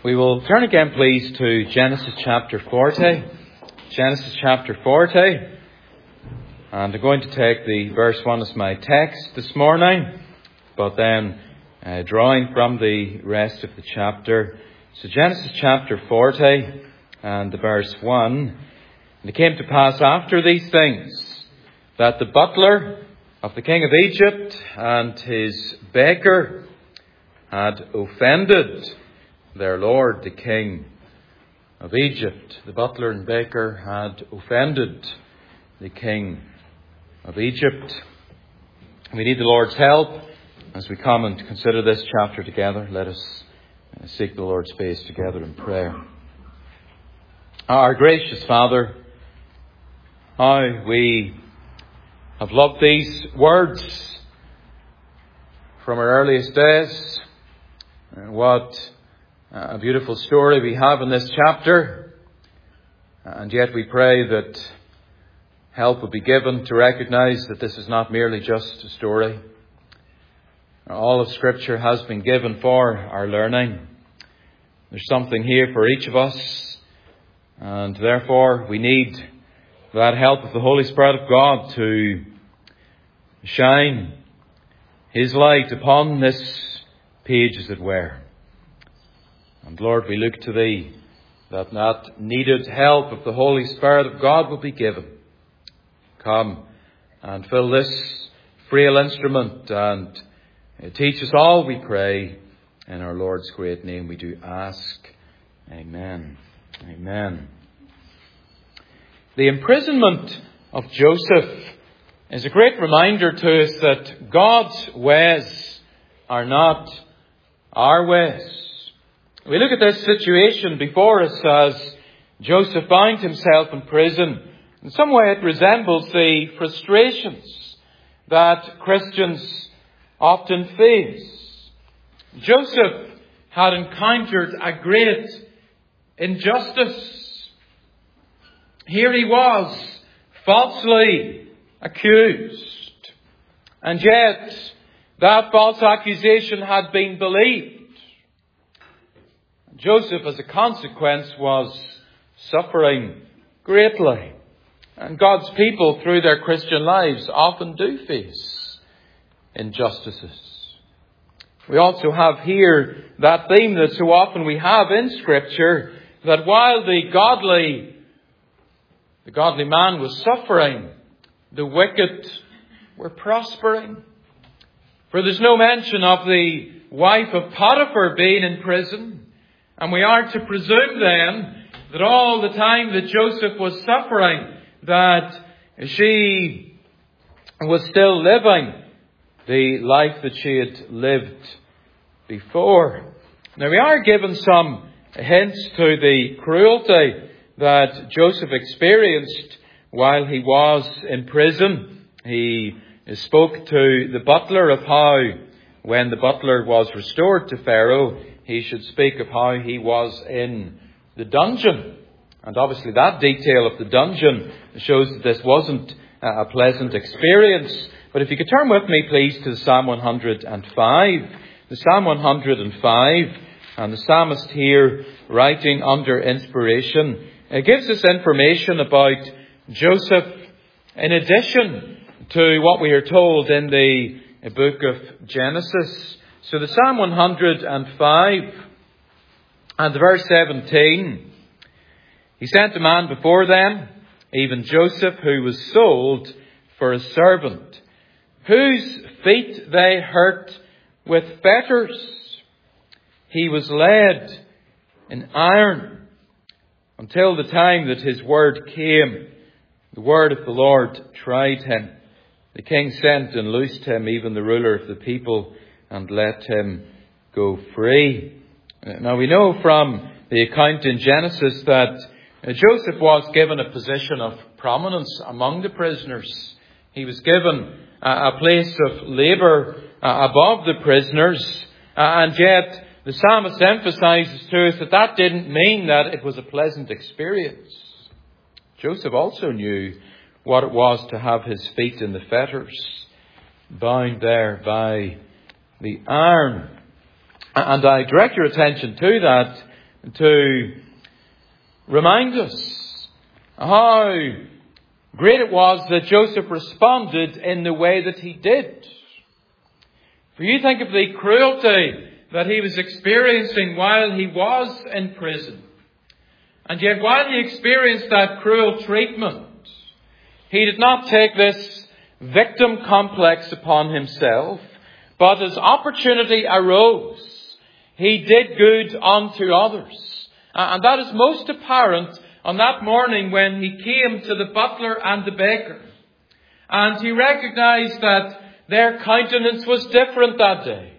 We will turn again, please, to Genesis chapter 40. Genesis chapter 40. And I'm going to take the verse 1 as my text this morning, but then drawing from the rest of the chapter. So Genesis chapter 40 and the verse 1. And it came to pass after these things that the butler of the king of Egypt and his baker had offended their lord, the king of Egypt. The butler and baker had offended the king of Egypt. We need the Lord's help as we come and consider this chapter together. Let us seek the Lord's face together in prayer. Our gracious Father, how we have loved these words from our earliest days. And what a beautiful story we have in this chapter. And yet we pray that help will be given to recognize that this is not merely just a story. All of Scripture has been given for our learning. There's something here for each of us. And therefore we need that help of the Holy Spirit of God to shine His light upon this page, as it were. And Lord, we look to Thee that needed help of the Holy Spirit of God will be given. Come and fill this frail instrument and teach us all, we pray. In our Lord's great name we do ask. Amen. Amen. The imprisonment of Joseph is a great reminder to us that God's ways are not our ways. We look at this situation before us as Joseph finds himself in prison. In some way it resembles the frustrations that Christians often face. Joseph had encountered a great injustice. Here he was, falsely accused. And yet that false accusation had been believed. Joseph, as a consequence, was suffering greatly. And God's people, through their Christian lives, often do face injustices. We also have here that theme that so often we have in Scripture, that while the godly man was suffering, the wicked were prospering. For there's no mention of the wife of Potiphar being in prison. And we are to presume then that all the time that Joseph was suffering, that she was still living the life that she had lived before. Now we are given some hints to the cruelty that Joseph experienced while he was in prison. He spoke to the butler of how, when the butler was restored to Pharaoh, he should speak of how he was in the dungeon. And obviously that detail of the dungeon shows that this wasn't a pleasant experience. But if you could turn with me, please, to Psalm 105. The Psalm 105, and the psalmist here, writing under inspiration, gives us information about Joseph in addition to what we are told in the book of Genesis. So the Psalm 105 and verse 17. He sent a man before them, even Joseph, who was sold for a servant, whose feet they hurt with fetters. He was led in iron until the time that his word came. The word of the Lord tried him. The king sent and loosed him, even the ruler of the people, and let him go free. Now we know from the account in Genesis that Joseph was given a position of prominence among the prisoners. He was given a place of labour above the prisoners. And yet the psalmist emphasises to us that didn't mean that it was a pleasant experience. Joseph also knew what it was to have his feet in the fetters, bound there by the iron. And I direct your attention to that to remind us how great it was that Joseph responded in the way that he did. For you think of the cruelty that he was experiencing while he was in prison. And yet while he experienced that cruel treatment, he did not take this victim complex upon himself, but as opportunity arose, he did good unto others. And that is most apparent on that morning when he came to the butler and the baker. And he recognized that their countenance was different that day.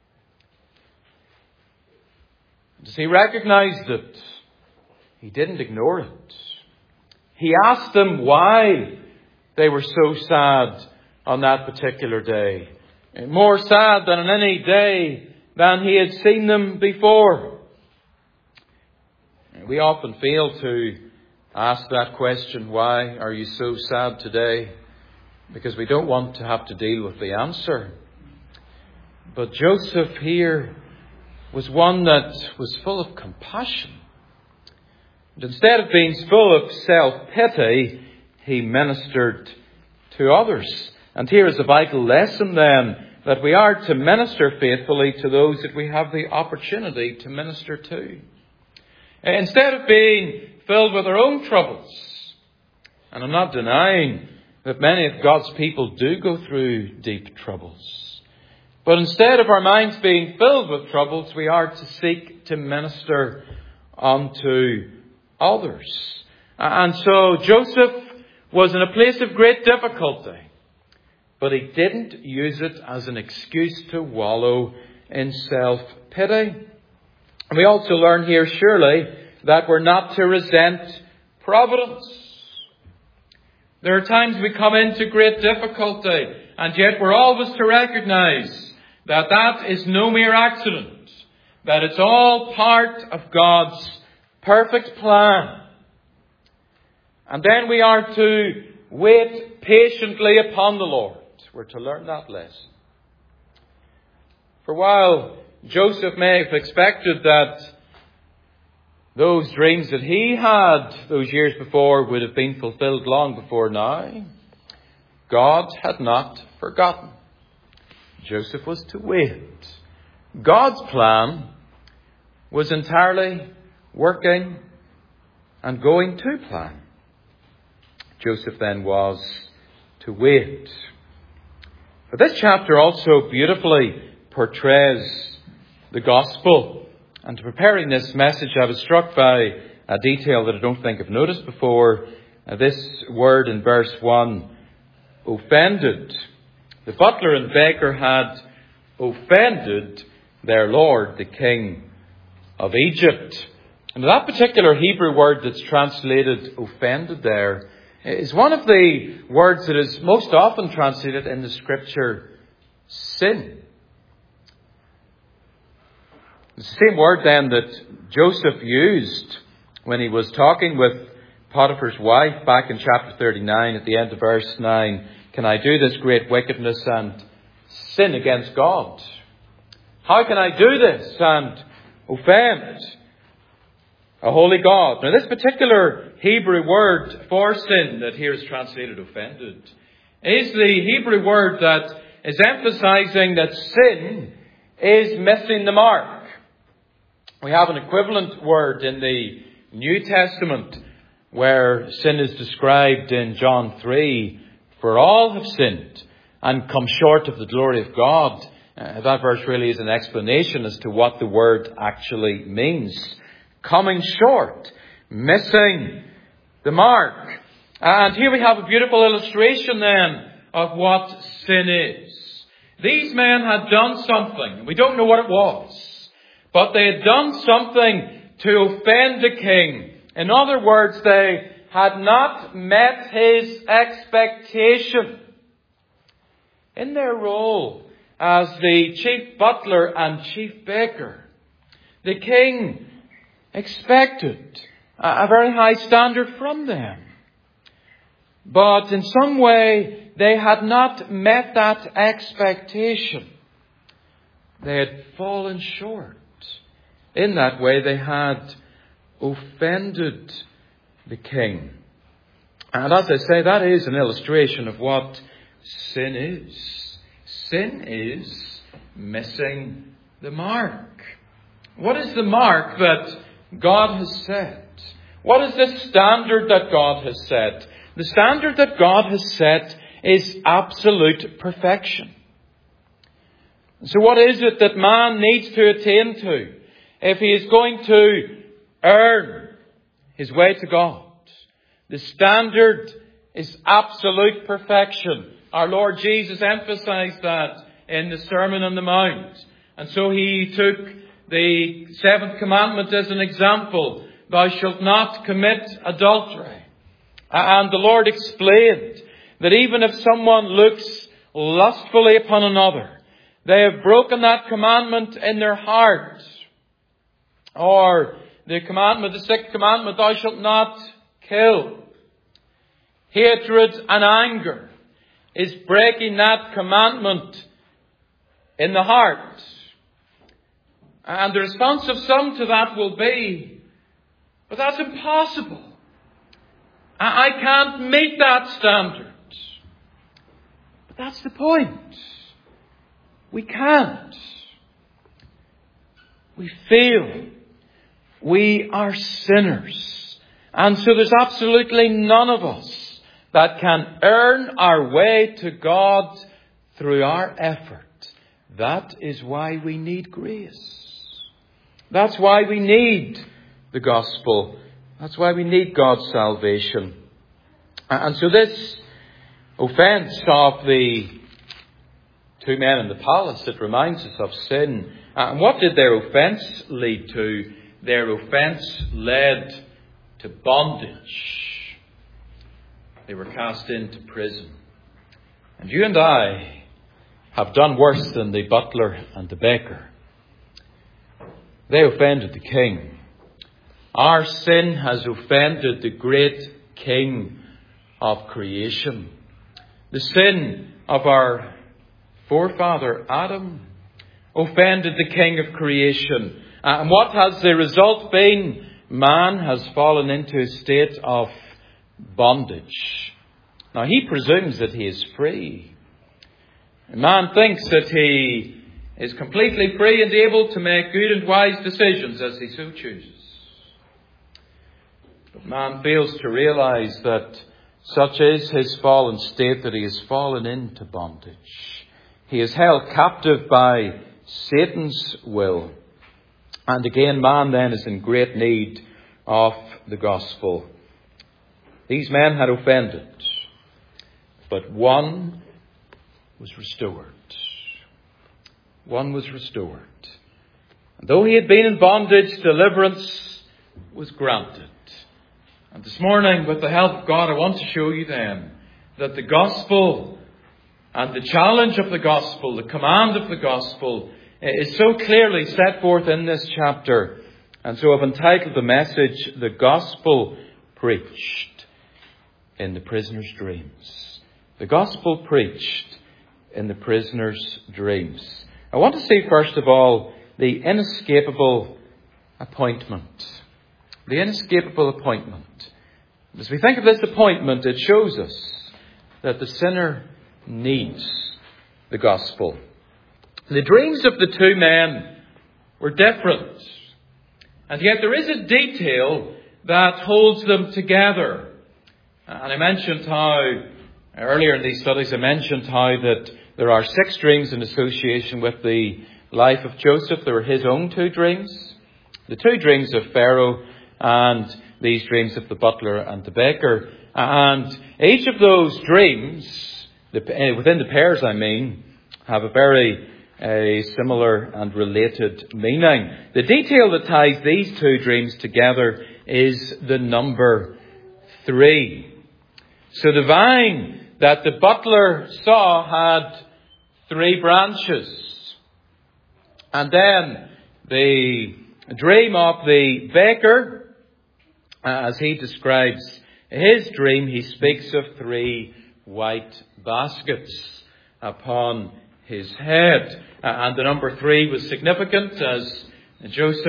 As he recognized it, he didn't ignore it. He asked them why they were so sad on that particular day. More sad than on any day than he had seen them before. We often fail to ask that question, why are you so sad today? Because we don't want to have to deal with the answer. But Joseph here was one that was full of compassion. And instead of being full of self-pity, he ministered to others. And here is a vital lesson then, that we are to minister faithfully to those that we have the opportunity to minister to. Instead of being filled with our own troubles, and I'm not denying that many of God's people do go through deep troubles, but instead of our minds being filled with troubles, we are to seek to minister unto others. And so Joseph was in a place of great difficulty, but he didn't use it as an excuse to wallow in self-pity. And we also learn here, surely, that we're not to resent providence. There are times we come into great difficulty, and yet we're always to recognize that that is no mere accident, that it's all part of God's perfect plan. And then we are to wait patiently upon the Lord. We're to learn that lesson. For while Joseph may have expected that those dreams that he had those years before would have been fulfilled long before now, God had not forgotten. Joseph was to wait. God's plan was entirely working and going to plan. Joseph then was to wait. But this chapter also beautifully portrays the gospel. And to preparing this message, I was struck by a detail that I don't think I've noticed before. This word in verse 1, offended. The butler and baker had offended their Lord, the King of Egypt. And that particular Hebrew word that's translated offended there is one of the words that is most often translated in the Scripture, sin. It's the same word then that Joseph used when he was talking with Potiphar's wife back in chapter 39 at the end of verse 9. Can I do this great wickedness and sin against God? How can I do this and offend a holy God? Now this particular Hebrew word for sin that here is translated offended is the Hebrew word that is emphasizing that sin is missing the mark. We have an equivalent word in the New Testament where sin is described in John 3. For all have sinned and come short of the glory of God. That verse really is an explanation as to what the word actually means. Coming short, missing the mark. And here we have a beautiful illustration then of what sin is. These men had done something. We don't know what it was. But they had done something to offend the king. In other words, they had not met his expectation. In their role as the chief butler and chief baker, the king expected a very high standard from them. But in some way, they had not met that expectation. They had fallen short. In that way, they had offended the king. And as I say, that is an illustration of what sin is. Sin is missing the mark. What is the mark that God has set? What is the standard that God has set? The standard that God has set is absolute perfection. So what is it that man needs to attain to if he is going to earn his way to God? The standard is absolute perfection. Our Lord Jesus emphasized that in the Sermon on the Mount. And so he took the 7th commandment as an example. Thou shalt not commit adultery. And the Lord explained that even if someone looks lustfully upon another, they have broken that commandment in their heart. Or the 6th commandment, thou shalt not kill. Hatred and anger is breaking that commandment in the heart. And the response of some to that will be, but that's impossible. I can't meet that standard. But that's the point. We can't. We fail. We are sinners. And so there's absolutely none of us that can earn our way to God through our effort. That is why we need grace. That's why we need the gospel. That's why we need God's salvation. And so this offence of the two men in the palace, it reminds us of sin. And what did their offence lead to? Their offence led to bondage. They were cast into prison. And you and I have done worse than the butler and the baker. They offended the king. Our sin has offended the great King of creation. The sin of our forefather Adam offended the King of creation. And what has the result been? Man has fallen into a state of bondage. Now he presumes that he is free. Man thinks that he is completely free and able to make good and wise decisions as he so chooses. But man fails to realize that such is his fallen state, that he has fallen into bondage. He is held captive by Satan's will. And again, man then is in great need of the gospel. These men had offended, but one was restored. One was restored. And though he had been in bondage, deliverance was granted. And this morning, with the help of God, I want to show you then that the gospel and the challenge of the gospel, the command of the gospel, is so clearly set forth in this chapter. And so I've entitled the message, The Gospel Preached in the Prisoner's Dreams. The Gospel Preached in the Prisoner's Dreams. I want to see, first of all, the inescapable appointment. The inescapable appointment. As we think of this appointment, it shows us that the sinner needs the gospel. The dreams of the two men were different. And yet there is a detail that holds them together. And I mentioned how, earlier in these studies, I mentioned how that there are 6 dreams in association with the life of Joseph. There were his own 2 dreams. The 2 dreams of Pharaoh and these dreams of the butler and the baker. And each of those dreams, within the pairs have a very similar and related meaning. The detail that ties these 2 dreams together is the number 3. So the vine that the butler saw had 3 branches. And then the dream of the baker, as he describes his dream, he speaks of 3 white baskets upon his head. And the number 3 was significant, as Joseph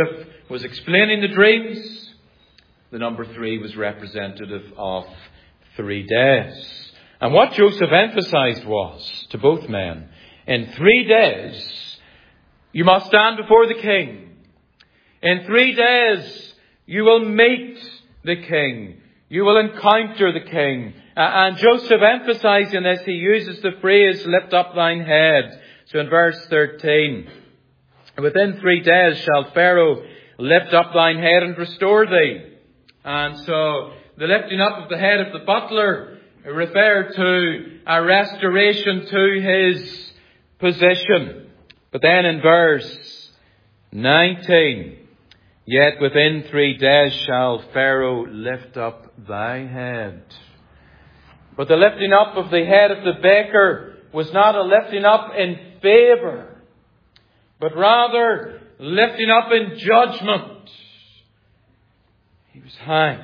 was explaining the dreams, the number 3 was representative of 3 days. And what Joseph emphasized was, to both men, in 3 days, you must stand before the king. In 3 days, you will meet the king. You will encounter the king. And Joseph, emphasizing this, he uses the phrase, lift up thine head. So in verse 13, within 3 days shall Pharaoh lift up thine head and restore thee. And so the lifting up of the head of the butler referred to a restoration to his position. But then in verse 19, yet within 3 days shall Pharaoh lift up thy head. But the lifting up of the head of the baker was not a lifting up in favour, but rather lifting up in judgment. He was hanged.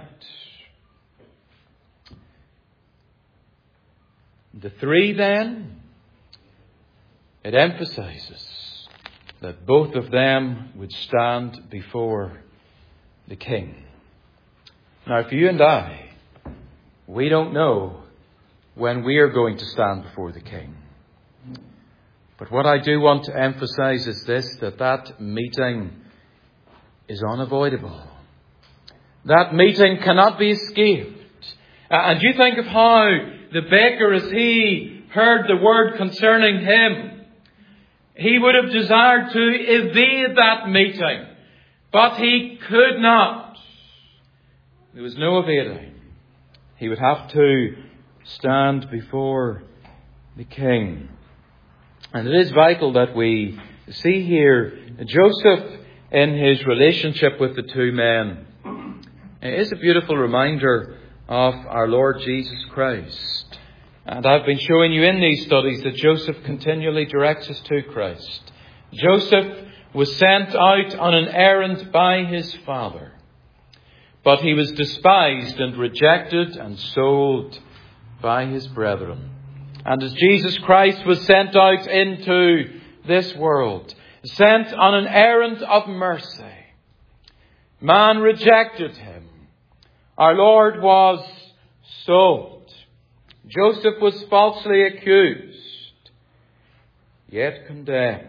The 3 then, it emphasizes that both of them would stand before the king. Now, for you and I, we don't know when we are going to stand before the king. But what I do want to emphasize is this, that meeting is unavoidable. That meeting cannot be escaped. And you think of how the baker, as he heard the word concerning him, he would have desired to evade that meeting, but he could not. There was no evading. He would have to stand before the king. And it is vital that we see here Joseph in his relationship with the 2 men. It is a beautiful reminder of our Lord Jesus Christ. And I've been showing you in these studies that Joseph continually directs us to Christ. Joseph was sent out on an errand by his father, but he was despised and rejected and sold by his brethren. And as Jesus Christ was sent out into this world, sent on an errand of mercy, man rejected him. Our Lord was sold. Joseph was falsely accused, yet condemned.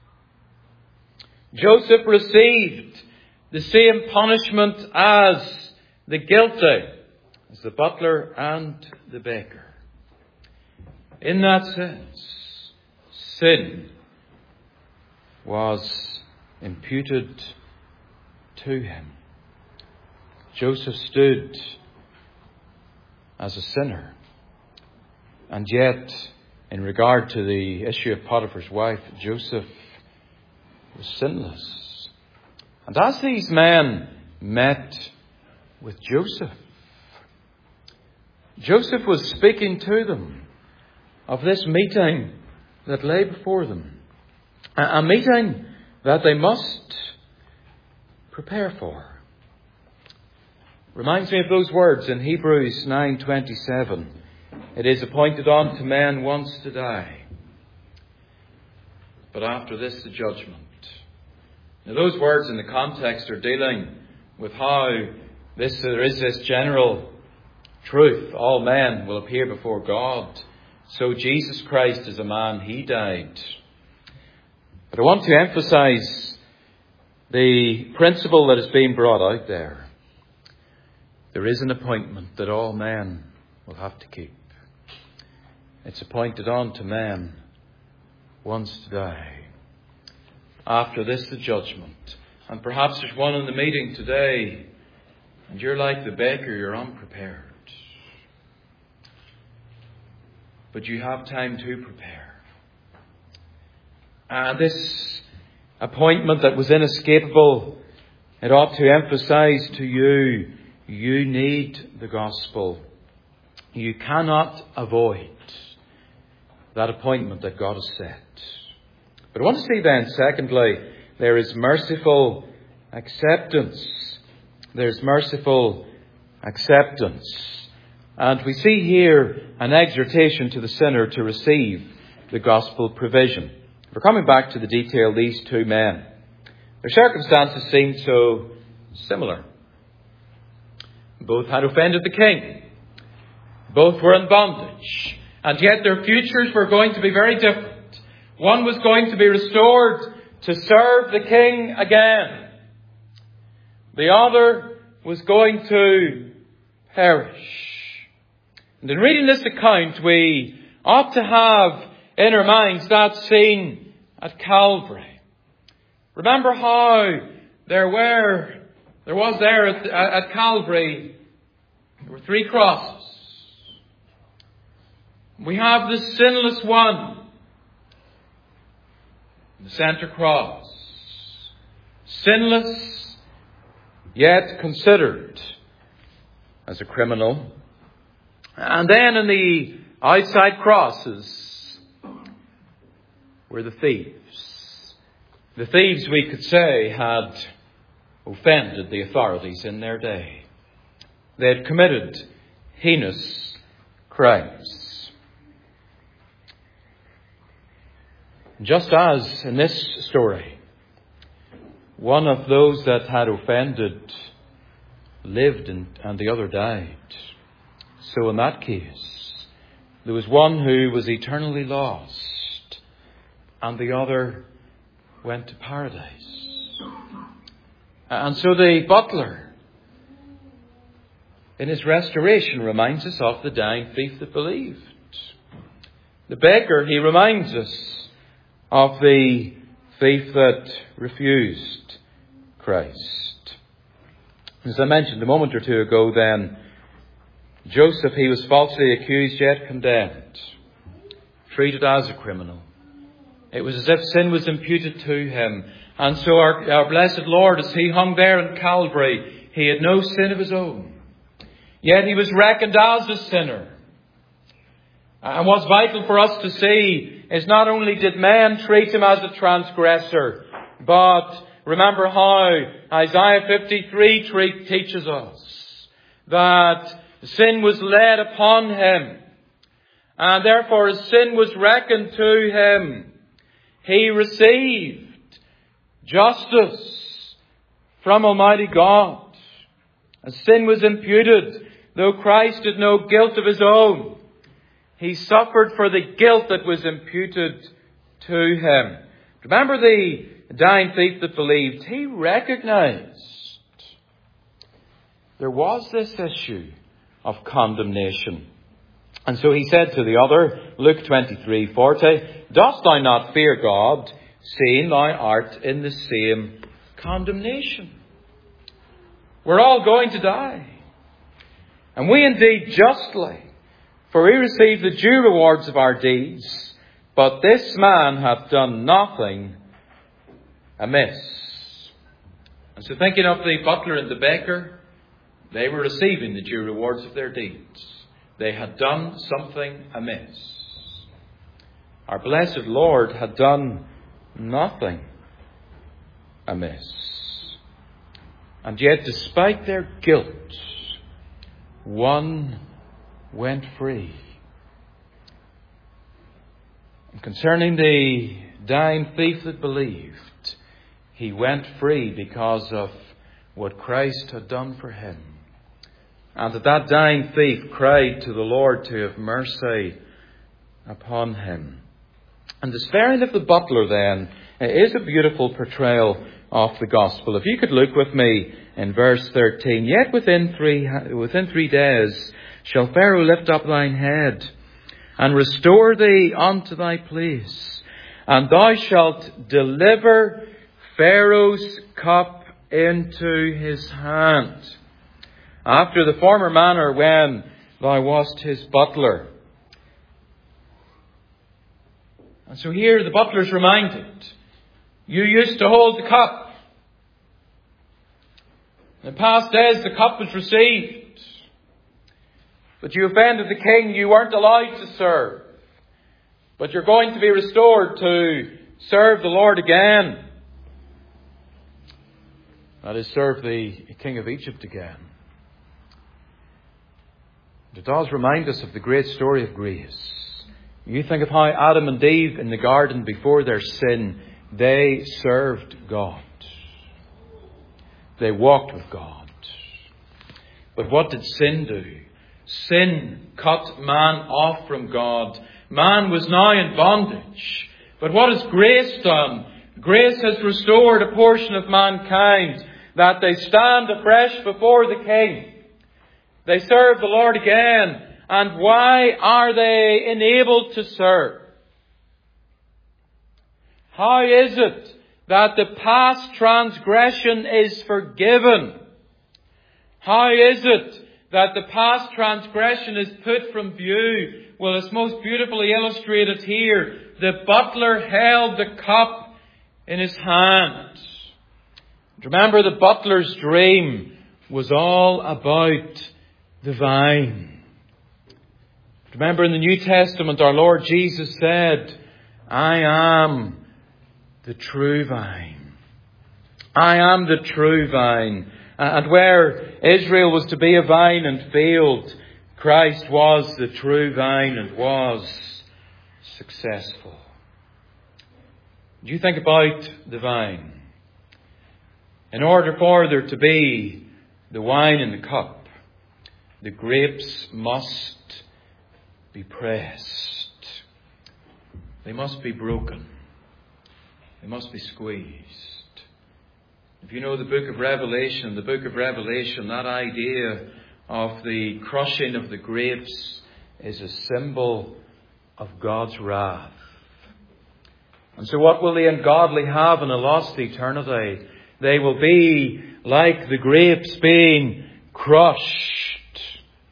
Joseph received the same punishment as the guilty, as the butler and the baker. In that sense, sin was imputed to him. Joseph stood as a sinner. And yet, in regard to the issue of Potiphar's wife, Joseph was sinless. And as these men met with Joseph, Joseph was speaking to them of this meeting that lay before them. A meeting that they must prepare for. Reminds me of those words in Hebrews 9:27. It is appointed unto men once to die, but after this the judgment. Now those words in the context are dealing with how there is this general truth. All men will appear before God. So Jesus Christ is a man, he died. But I want to emphasize the principle that is being brought out there. There is an appointment that all men will have to keep. It's appointed unto men once to die. After this, the judgment. And perhaps there's one in the meeting today, and you're like the baker, you're unprepared. But you have time to prepare. And this appointment that was inescapable, it ought to emphasize to you, you need the gospel. You cannot avoid that appointment that God has set. But I want to see then, secondly, there is merciful acceptance. There's merciful acceptance. And we see here an exhortation to the sinner to receive the gospel provision. We're coming back to the detail, these 2 men. Their circumstances seemed so similar. Both had offended the king. Both were in bondage. And yet their futures were going to be very different. One was going to be restored to serve the king again. The other was going to perish. And in reading this account, we ought to have in our minds that scene at Calvary. Remember how there was there at Calvary, there were 3 crosses. We have the sinless one, the center cross. Sinless, yet considered as a criminal. And then in the outside crosses were the thieves. The thieves, we could say, had offended the authorities in their day. They had committed heinous crimes. Just as in this story, one of those that had offended lived and the other died. So in that case, there was one who was eternally lost and the other went to paradise. And so the butler, in his restoration, reminds us of the dying thief that believed. The baker, he reminds us of the thief that refused Christ. As I mentioned a moment or two ago then, Joseph, he was falsely accused yet condemned, treated as a criminal. It was as if sin was imputed to him. And so our blessed Lord, as he hung there in Calvary, he had no sin of his own. Yet he was reckoned as a sinner. And what's vital for us to see is not only did men treat him as a transgressor, but remember how Isaiah 53 teaches us that sin was laid upon him. And therefore as sin was reckoned to him, he received justice from Almighty God. As sin was imputed, though Christ had no guilt of his own, he suffered for the guilt that was imputed to him. Remember the dying thief that believed, he recognized there was this issue of condemnation. And so he said to the other, Luke 23:40, "Dost thou not fear God, seeing thou art in the same condemnation?" We're all going to die. And we indeed justly, for we receive the due rewards of our deeds. But this man hath done nothing amiss. And so thinking of the butler and the baker, they were receiving the due rewards of their deeds. They had done something amiss. Our blessed Lord had done nothing amiss. And yet, despite their guilt, one went free. And concerning the dying thief that believed, he went free because of what Christ had done for him. And that dying thief cried to the Lord to have mercy upon him. And the sparing of the butler then is a beautiful portrayal of the gospel. If you could look with me in verse 13. "Yet within 3 days shall Pharaoh lift up thine head and restore thee unto thy place. And thou shalt deliver Pharaoh's cup into his hand, after the former manner when thou wast his butler." And so here the butler's reminded, you used to hold the cup. In past days the cup was received. But you offended the king, you weren't allowed to serve. But you're going to be restored to serve the Lord again. That is, serve the king of Egypt again. It does remind us of the great story of grace. You think of how Adam and Eve in the garden before their sin, they served God. They walked with God. But what did sin do? Sin cut man off from God. Man was now in bondage. But what has grace done? Grace has restored a portion of mankind that they stand afresh before the King. They serve the Lord again. And why are they enabled to serve? How is it that the past transgression is forgiven? How is it that the past transgression is put from view? Well, it's most beautifully illustrated here. The butler held the cup in his hand. Remember, the butler's dream was all about the vine. Remember, in the New Testament, our Lord Jesus said, I am the true vine. I am the true vine. And where Israel was to be a vine and field, Christ was the true vine and was successful. You think about the vine. In order for there to be the wine in the cup, the grapes must be pressed. They must be broken. They must be squeezed. If you know the book of Revelation, that idea of the crushing of the grapes is a symbol of God's wrath. And so what will the ungodly have in a lost eternity? They will be like the grapes being crushed.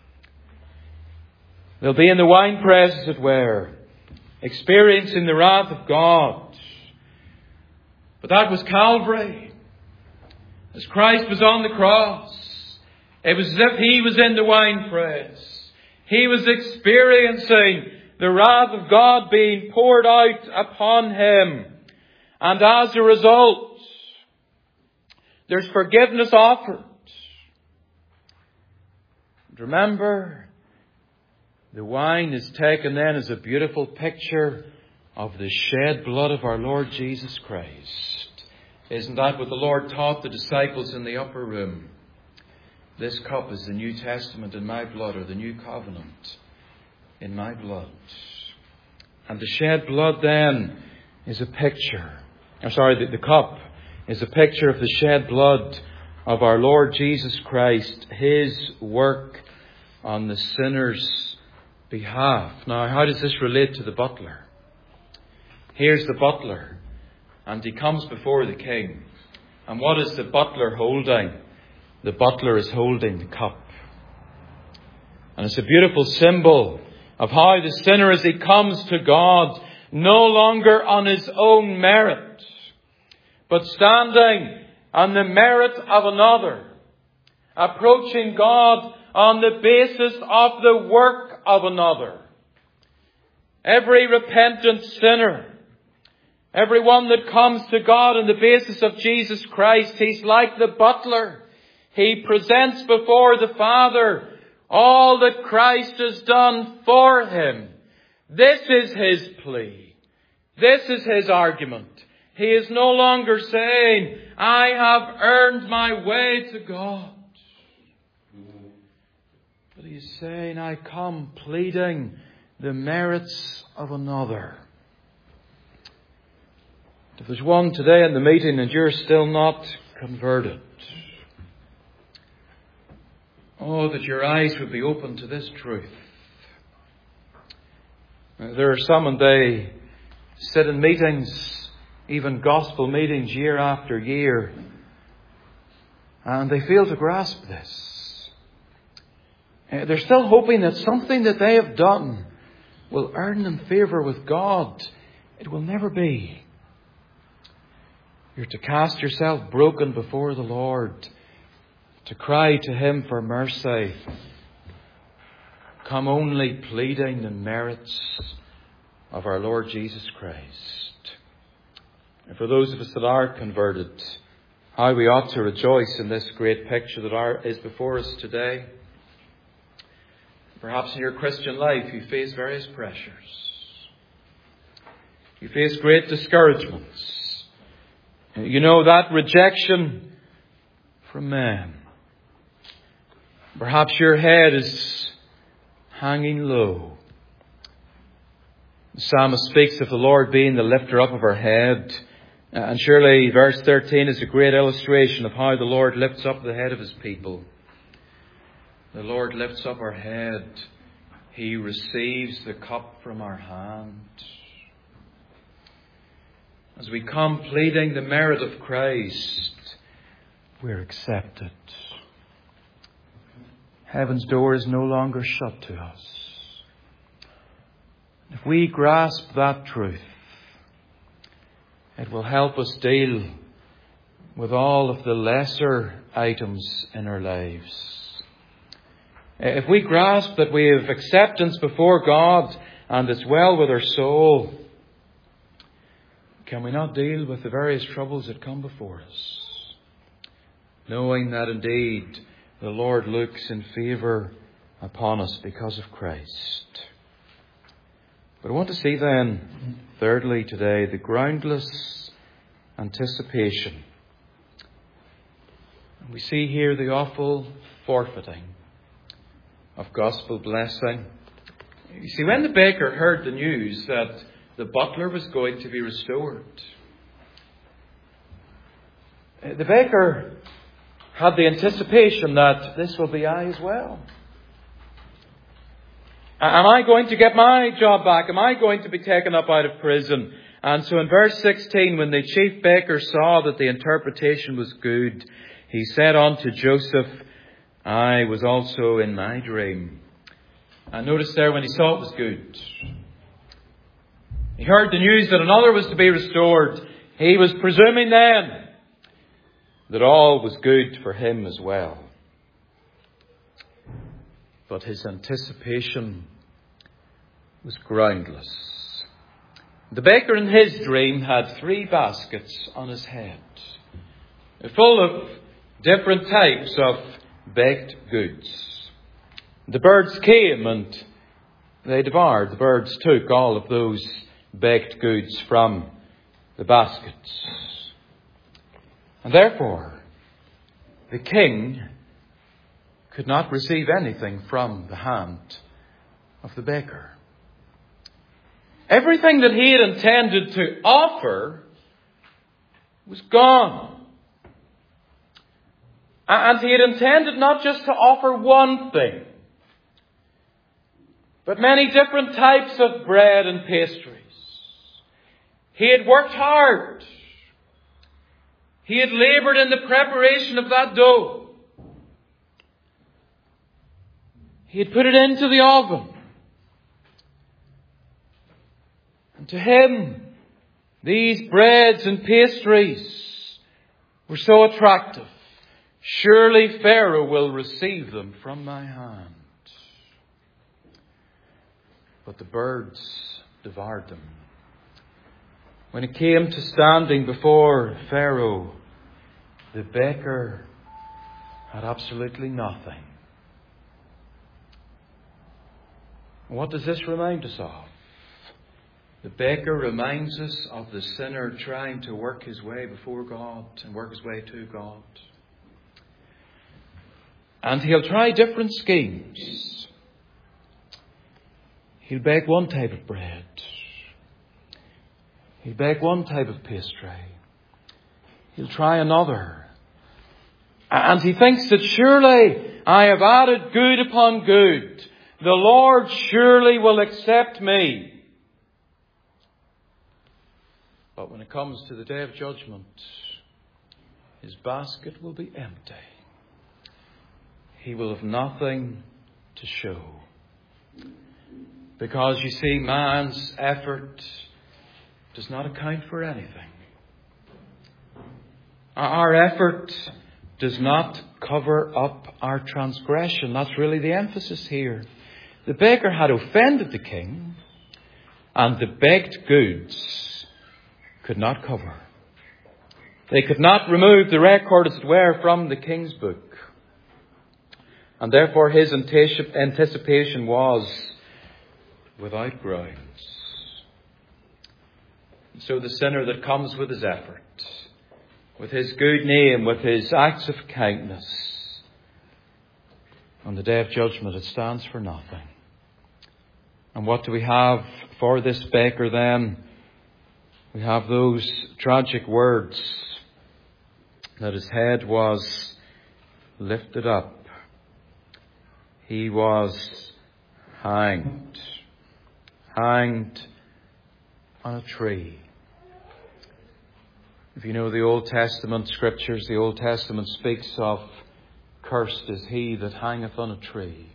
They'll be in the winepress, as it were, experiencing the wrath of God. But that was Calvary. As Christ was on the cross, it was as if He was in the winepress. He was experiencing the wrath of God being poured out upon Him. And as a result, there's forgiveness offered. Remember, the wine is taken then as a beautiful picture of the shed blood of our Lord Jesus Christ. Isn't that what the Lord taught the disciples in the upper room? This cup is the New Testament in my blood, or the New Covenant in my blood. And the shed blood then is a picture. The cup is a picture of the shed blood of our Lord Jesus Christ, His work on the sinner's behalf. Now, how does this relate to the butler? Here's the butler, and he comes before the king. And what is the butler holding? The butler is holding the cup. And it's a beautiful symbol of how the sinner, as he comes to God, no longer on his own merit, but standing on the merit of another, approaching God on the basis of the work of another. Every repentant sinner, everyone that comes to God on the basis of Jesus Christ, he's like the butler. He presents before the Father all that Christ has done for him. This is his plea. This is his argument. He is no longer saying, I have earned my way to God. But he is saying, I come pleading the merits of another. If there's one today in the meeting and you're still not converted, oh, that your eyes would be open to this truth. There are some, and they sit in meetings, even gospel meetings, year after year, and they fail to grasp this. They're still hoping that something that they have done will earn them favour with God. It will never be. You're to cast yourself broken before the Lord, to cry to Him for mercy. Come only pleading the merits of our Lord Jesus Christ. And for those of us that are converted, how we ought to rejoice in this great picture that is before us today. Perhaps in your Christian life you face various pressures. You face great discouragements. You know that rejection from men. Perhaps your head is hanging low. The psalmist speaks of the Lord being the lifter up of our head. And surely verse 13 is a great illustration of how the Lord lifts up the head of His people. The Lord lifts up our head. He receives the cup from our hand. As we come pleading the merit of Christ, we're accepted. Heaven's door is no longer shut to us. If we grasp that truth, it will help us deal with all of the lesser items in our lives. If we grasp that we have acceptance before God and it's well with our soul, can we not deal with the various troubles that come before us? Knowing that indeed the Lord looks in favour upon us because of Christ. But I want to see then, thirdly today, the groundless anticipation. We see here the awful forfeiting of gospel blessing. You see, when the baker heard the news that the butler was going to be restored, the baker had the anticipation that this will be I as well. Am I going to get my job back? Am I going to be taken up out of prison? And so in verse 16, when the chief baker saw that the interpretation was good, he said unto Joseph, I was also in my dream. And notice there when he saw it was good. He heard the news that another was to be restored. He was presuming then that all was good for him as well. But his anticipation was groundless. The baker in his dream had 3 baskets on his head, full of different types of baked goods. The birds came and they devoured. The birds took all of those baked goods from the baskets. And therefore, the king could not receive anything from the hand of the baker. Everything that he had intended to offer was gone. And he had intended not just to offer one thing, but many different types of bread and pastries. He had worked hard. He had laboured in the preparation of that dough. He had put it into the oven. And to him, these breads and pastries were so attractive. Surely Pharaoh will receive them from my hand. But the birds devoured them. When it came to standing before Pharaoh, the baker had absolutely nothing. What does this remind us of? The baker reminds us of the sinner trying to work his way before God and work his way to God. And he'll try different schemes. He'll bake one type of bread. He'll bake one type of pastry. He'll try another. And he thinks that surely I have added good upon good. The Lord surely will accept me. But when it comes to the day of judgment, his basket will be empty. He will have nothing to show. Because you see, man's effort does not account for anything. Our effort does not cover up our transgression. That's really the emphasis here. The baker had offended the king, and the baked goods could not cover. They could not remove the record, as it were, from the king's book. And therefore his anticipation was without grounds. So the sinner that comes with his effort, with His good name, with His acts of kindness, on the day of judgment it stands for nothing. And what do we have for this baker then? We have those tragic words that his head was lifted up. He was hanged on a tree. If you know the Old Testament scriptures, the Old Testament speaks of cursed is he that hangeth on a tree.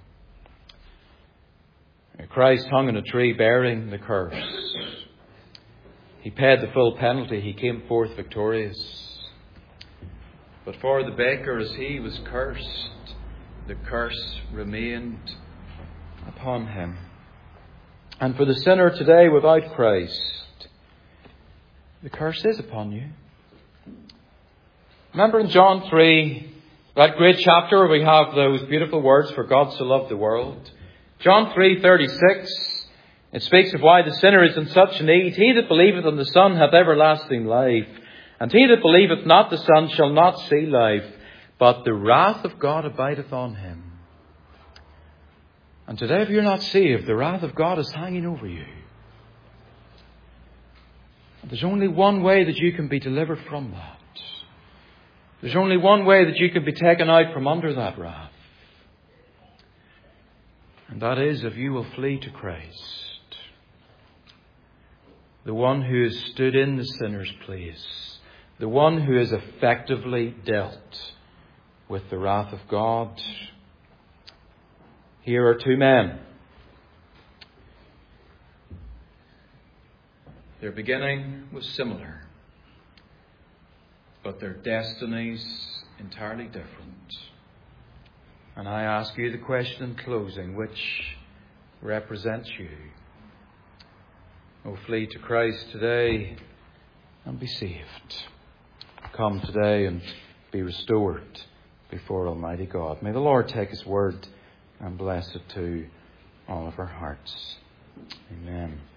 Christ hung on a tree bearing the curse. He paid the full penalty. He came forth victorious. But for the baker, as he was cursed, the curse remained upon him. And for the sinner today without Christ, the curse is upon you. Remember in John 3, that great chapter where we have those beautiful words, for God so loved the world. John 3:36, it speaks of why the sinner is in such need. He that believeth on the Son hath everlasting life, and he that believeth not the Son shall not see life, but the wrath of God abideth on him. And today, if you're not saved, the wrath of God is hanging over you. And there's only one way that you can be delivered from that. There's only one way that you can be taken out from under that wrath. And that is if you will flee to Christ, the one who has stood in the sinner's place, the one who has effectively dealt with the wrath of God. Here are two men. Their beginning was similar, but their destinies entirely different. And I ask you the question in closing, which represents you? Oh, flee to Christ today and be saved. Come today and be restored before Almighty God. May the Lord take His word and bless it to all of our hearts. Amen.